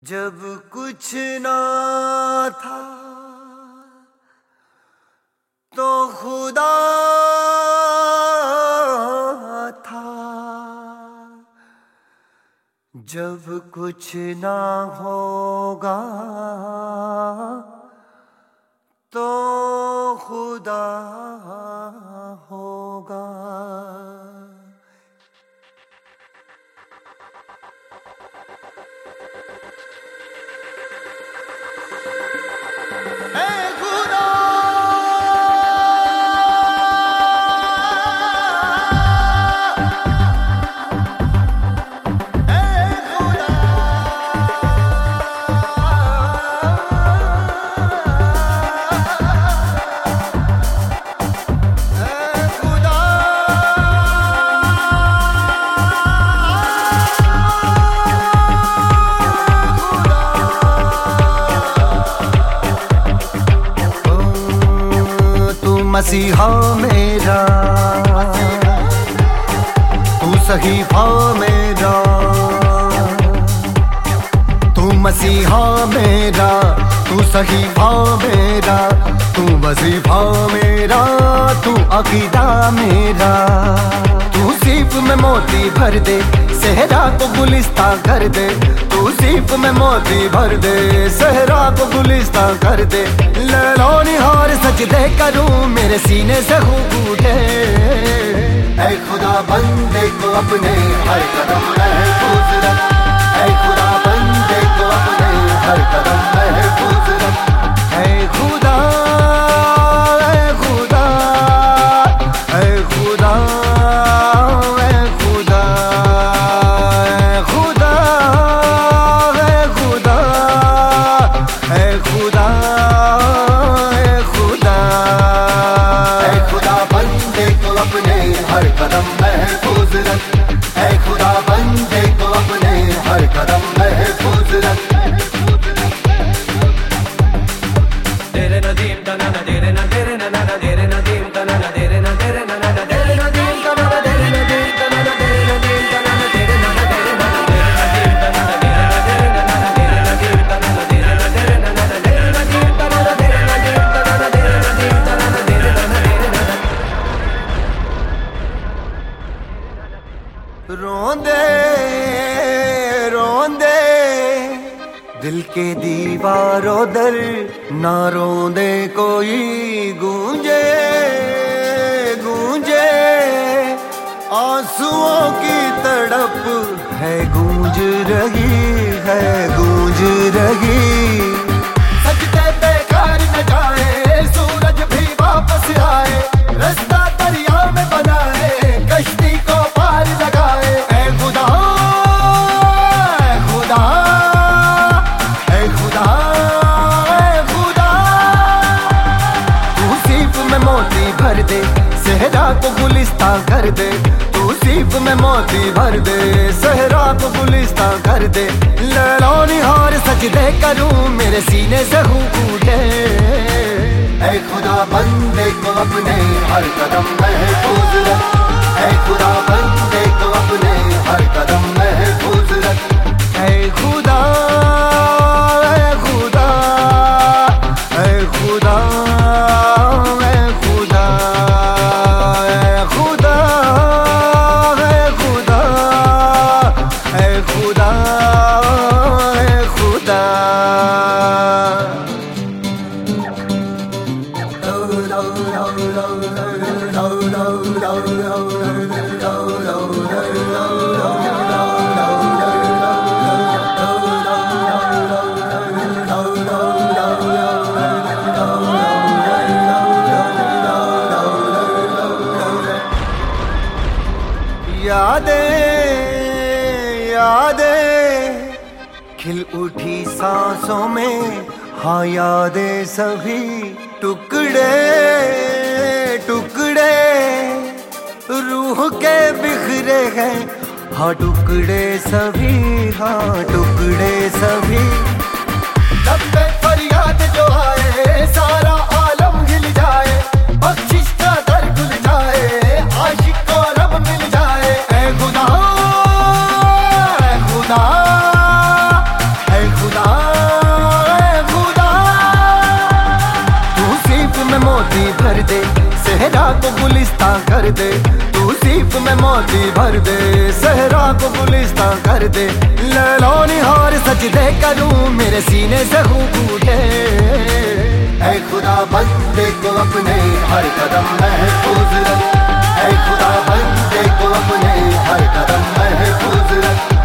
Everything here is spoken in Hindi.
जब कुछ ना था तो खुदा था, जब कुछ ना होगा तो खुदा होगा। मसीहा मेरा तू सहीफा मेरा, तू मसीहा मेरा, तू सहीफा मेरा, तू वजीफा मेरा, तू अकीदा मेरा। तू सीप में मोती भर दे, सहरा को गुलिस्ता कर दे। तू सीप में मोती भर दे, सहरा को गुलिस्ता कर दे। लैला निहार सजदे करूं, मेरे सीने से खूब उठे। ऐ खुदा बंदे को अपने हर कदम महफूज रख, ऐ खुदा बंदे को अपने हर कदम महफूज रख। ऐ खुदा, ऐ खुदा, ऐ खुदा, ऐ खुदा, ऐ खुदा, ऐ खुदा, ऐ खुदा, ऐ खुदा, ऐ खुदा बंदे को अपने हर कदम महफूज रख, ऐ खुदा बंदे को अपने हर कदम महफूज रख। तेरे नदीम तना ना तेरे ना तेरे ना ना तेरे नदीम तना ना तेरे ना तेरे ना ना तेरे नदीम तना ना तेरे नदीम तना ना तेरे नदीम तना ना तेरे ना तेरे ना तेरे नदीम तना ना तेरे ना तेरे ना तेरे नदीम तना ना तेरे ना तेरे ना तेरे नदीम तना ना तेरे नदीम तना ना तेरे नदीम तना ना तेरे ना तेरे ना। रोंदे रोंदे दिल के दीवारों दर, ना रोंदे कोई गूंजे गूंजे। आंसुओं की तड़प है गूंज रही, है गूंज रही। सजदे बेकार न जाए, सूरज भी वापस आए। रास्ता दरिया में बनाए, कश्ती को पार लगाए। ऐ खुदा, ऐ खुदा, ऐ खुदा, ऐ खुदा। तू सीप में मोती भर दे, सहरा को गुलिस्ता कर दे। तू सीप में मोती भर दे, सहरा को गुलिस्ता कर दे। लैला निहार सजदे करूं, मेरे सीने से खूब उठे। ऐ खुदा बंदे को अपने हर कदम महफूज रख, ऐ खुदा बंदे को अपने हर कदम महफूज रख। ऐ खुदा, ऐ खुदा, ऐ खुदा, ऐ खुदा, ऐ खुदा, ऐ खुदा, ऐ खुदा, ऐ खुदा। यादें खिल उठी सांसों में, हाँ यादें सभी टुकड़े टुकड़े रूह के बिखरे हैं। हाँ टुकड़े सभी, हाँ टुकड़े सभी। जब पे फरियाद जो आए, सारा आलम हिल जाए। बख्शिश का दर खुल जाए, आशिक को रब मिल जाए। ऐ खुदा, ऐ खुदा, ऐ खुदा, को गुलिस्तां कर दे, तू सीप में मोती भर दे। सहरा को गुलिस्तां कर दे, लैलो निहार सजदे करूं मेरे सीने से खूबूटे। ऐ खुदा बंदे को अपने हर कदम महफूज रख, ऐ खुदा बंदे को अपने हर कदम महफूज रख।